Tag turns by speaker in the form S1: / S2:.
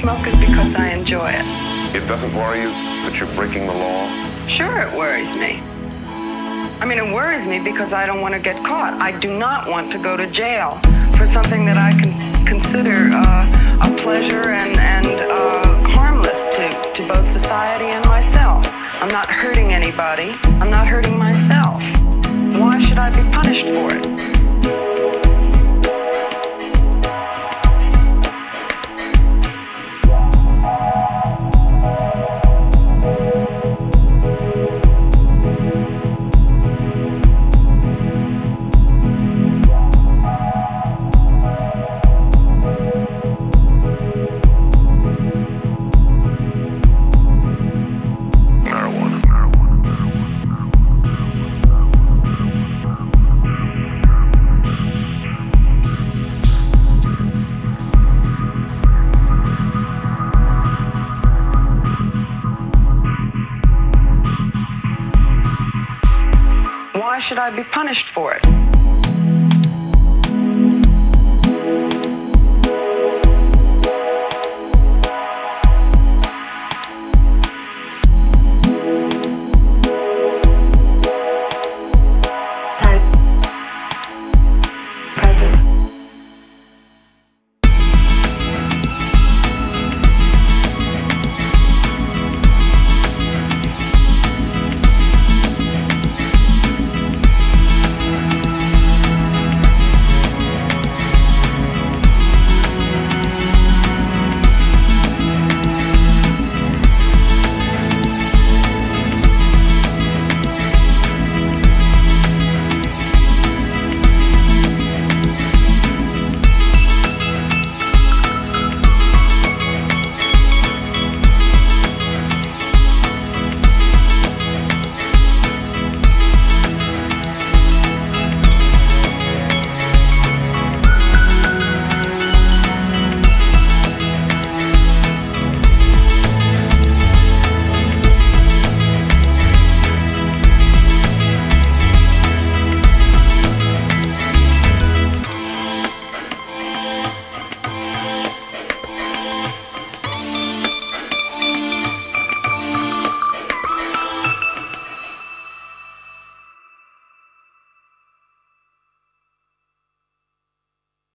S1: smoke is because I enjoy it.
S2: It doesn't worry you that you're breaking the law?
S1: Sure, it worries me. I mean, it worries me because I don't want to get caught. I do not want to go to jail for something that I can consider a pleasure and harmless to both society and myself. I'm not hurting anybody. I'm not hurting myself. Why should I be punished for it? Why should I be punished for it?